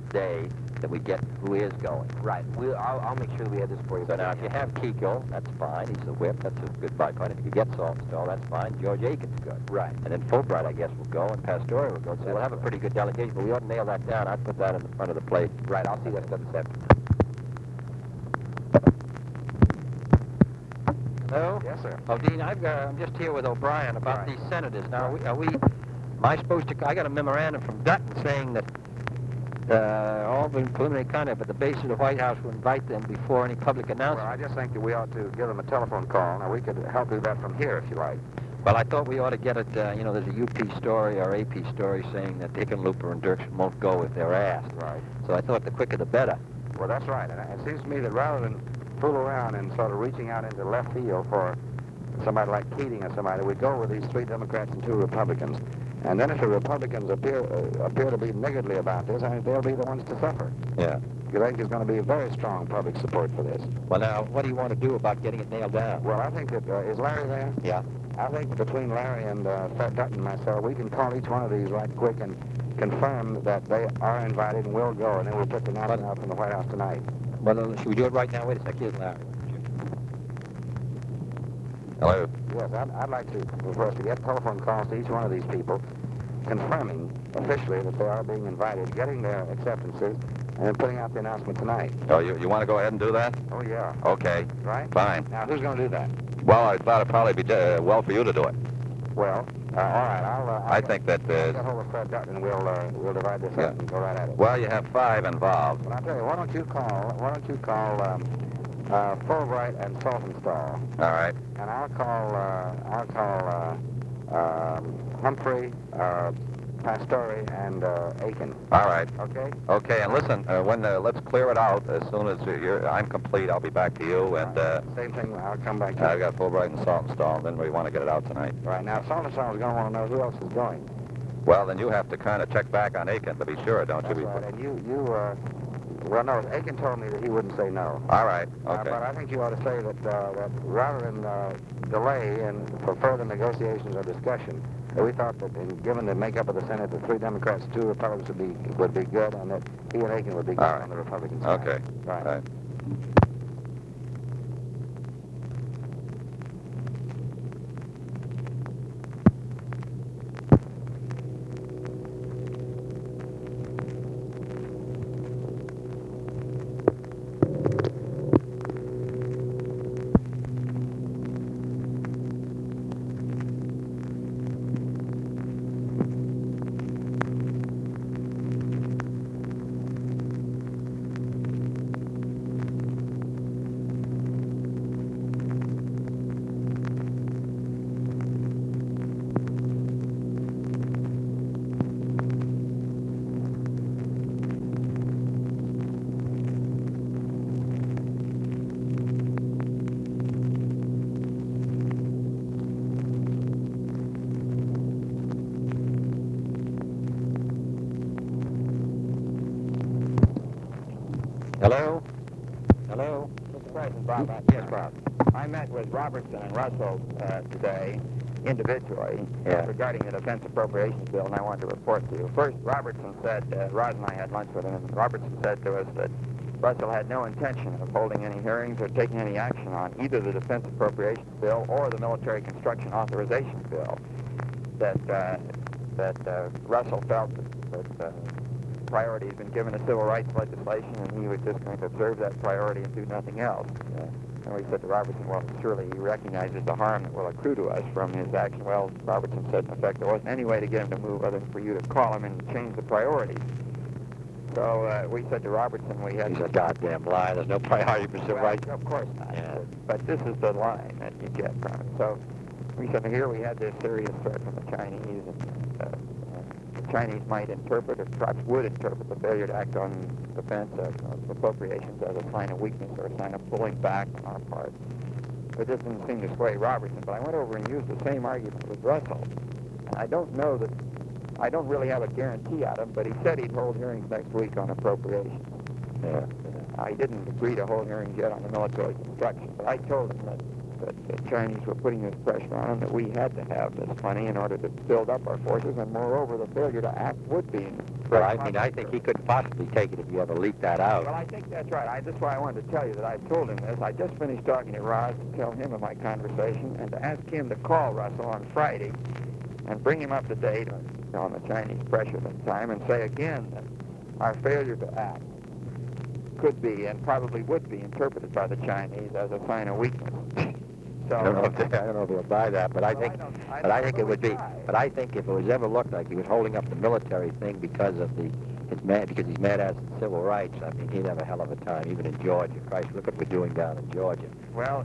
day that we get who is going. Right. I'll make sure that we have this for you. So now, if you have Kiko, that's fine. He's a whip. That's a good bycon. If you get Saltonstall, that's fine. George Aiken's good. Right. And then Fulbright, I guess, will go, and Pastoria will go. So we'll have a pretty good delegation, but we ought to nail that down. I'd put that in the front of the plate. Right. I'll see that stuff this afternoon. Hello? Yes, sir. Oh, Dean, I'm just here with O'Brien about these senators. Now, am I supposed to, I got a memorandum from Dutton saying that all been preliminary contact, but the base of the White House will invite them before any public announcement. Well, I just think that we ought to give them a telephone call. Now, we could help do that from here, if you like. Well, I thought we ought to get it, there's a UP story or AP story saying that Hickenlooper and Dirksen won't go if they're asked. Right. So I thought the quicker the better. Well, that's right. And it seems to me that rather than fool around and sort of reaching out into left field for somebody like Keating or somebody, we go with these 3 Democrats and 2 Republicans. And then if the Republicans appear to be niggardly about this, I mean, they'll be the ones to suffer. Yeah. I think there's going to be very strong public support for this. Well, now, what do you want to do about getting it nailed down? Well, I think that, is Larry there? Yeah. I think between Larry and Fred Dutton and myself, we can call each one of these right quick and confirm that they are invited and will go, and then we'll put the announcement out from the White House tonight. Well, should we do it right now? Wait a second. Here's Larry. Hello? Yes, I'd like to, for us to get telephone calls to each one of these people, confirming officially that they are being invited, getting their acceptances, and then putting out the announcement tonight. Oh, you want to go ahead and do that? Oh, yeah. Okay. Right? Fine. Now, who's going to do that? Well, I thought it'd probably be well for you to do it. Well, all right, I think that... I'll get hold of Fred Dutton and we'll divide this up and go right at it. Well, you have 5 involved. Well, I'll tell you, why don't you call Fulbright and Saltonstall. All right. And I'll call Humphrey, Pastore, and Aiken. All right. Okay? Okay, and listen, let's clear it out. As soon as I'm complete, I'll be back to you, and Same thing, I'll come back to you. I've got Fulbright and Saltonstall, then we want to get it out tonight. Right, now, Saltonstall is going to want to know who else is going. Well, then you have to kind of check back on Aiken to be sure, don't you? That's right, and well, no, Aiken told me that he wouldn't say no. All right, okay. But I think you ought to say that rather than delay and for further negotiations or discussion, that we thought that given the makeup of the Senate, the 3 Democrats, 2 Republicans would be good, and that he and Aiken would be good on the Republican side. Okay. Right. Hello? Hello? Mr. President, Bob. Yes, Bob. I met with Robertson and Russell today, individually, Yeah. regarding the defense appropriations bill, and I wanted to report to you. First, Robertson said, Rod and I had lunch with him, and Robertson said to us that Russell had no intention of holding any hearings or taking any action on either the defense appropriations bill or the military construction authorization bill. That Russell felt that priority had been given to civil rights legislation, and he was just going to observe that priority and do nothing else. And we said to Robertson, well, surely he recognizes the harm that will accrue to us from his action. Well, Robertson said, in effect, there wasn't any way to get him to move other than for you to call him and change the priorities. So we said to Robertson, we had... He's a goddamn lie. There's no priority for civil rights. Of course not. Yeah. But this is the line that you get from it. So we said, here we had this serious threat from the Chinese, and the Chinese might interpret, or perhaps would interpret, the failure to act on defense of appropriations as a sign of weakness or a sign of pulling back on our part. It just didn't seem to sway Robertson, but I went over and used the same argument with Russell. And I don't really have a guarantee out of him, but he said he'd hold hearings next week on appropriations. Yeah. I didn't agree to hold hearings yet on the military construction, but I told him that that the Chinese were putting this pressure on them, that we had to have this money in order to build up our forces, and moreover, the failure to act would be. Well, I mean, I think he couldn't possibly take it if you ever leaked that out. Well, I think that's right. That's why I wanted to tell you that I told him this. I just finished talking to Roz to tell him of my conversation and to ask him to call Russell on Friday and bring him up to date on the Chinese pressure at the time, and say again that our failure to act could be and probably would be interpreted by the Chinese as a sign of weakness. So I don't know if he'll buy that, but I think it would be. But I think if it was ever looked like he was holding up the military thing because he's mad at civil rights, I mean, he'd have a hell of a time, even in Georgia. Christ, look what we're doing down in Georgia. Well,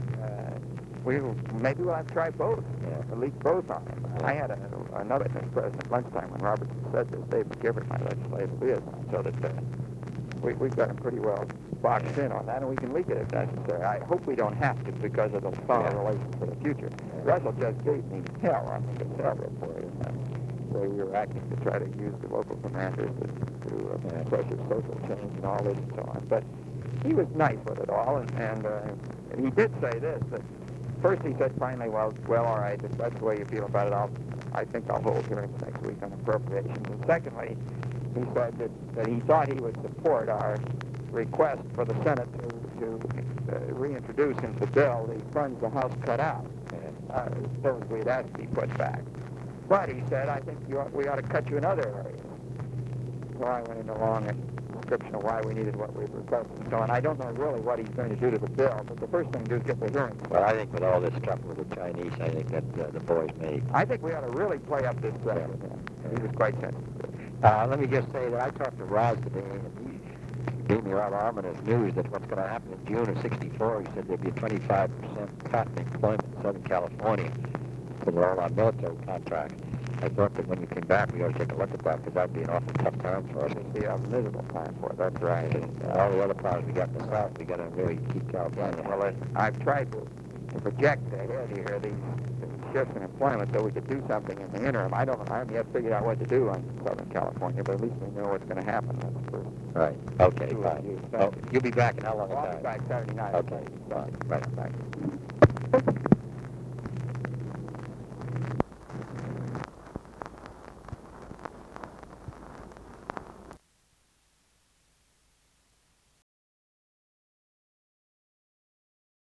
maybe we'll have to try both. Yeah. At least both on him. I had another thing present at lunchtime when Robertson said this. Dave McGivern, my legislative liaison, so that we've got him pretty well boxed in on that, and we can leak it if necessary. I hope we don't have to because of the solid relations for the future. Russell just gave me hell on the Cassell report and the way we were acting to try to use the local commanders to pressure social change and all this and so on. But he was nice with it all, and he did say this, that first he said finally, well, all right, if that's the way you feel about it, I think I'll hold hearings next week on appropriations. And secondly, he said that he thought he would support our request for the Senate to reintroduce into the bill the funds the House cut out. Supposedly that to be put back. But he said, I think we ought to cut you in other areas. So I went into a long description of why we needed what we requested and so on. I don't know really what he's going to do to the bill, but the first thing to do is get the hearing. Well, I think with all this stuff with the Chinese, I think that the boys may. I think we ought to really play up this threat with him. He was quite sensitive. Let me just say that I talked to Roz today, and he gave me rather ominous news that what's going to happen in June of '64. He said there'd be a 25% cut in employment in Southern California for all our military contracts. I thought that when you came back, we ought to take a look at that, because that would be an awful tough time for us. It'd be a miserable time for it, that's right. And all the other problems we got in the South, we got to really keep California. Well, I've tried to project ahead here these shifts in employment so we could do something in the interim. I haven't yet figured out what to do on Southern California, but at least we know what's going to happen. That's for right. Okay, fine. Oh, you'll be back in how long a time? I'll be back Saturday night. Okay, fine. Right. Bye.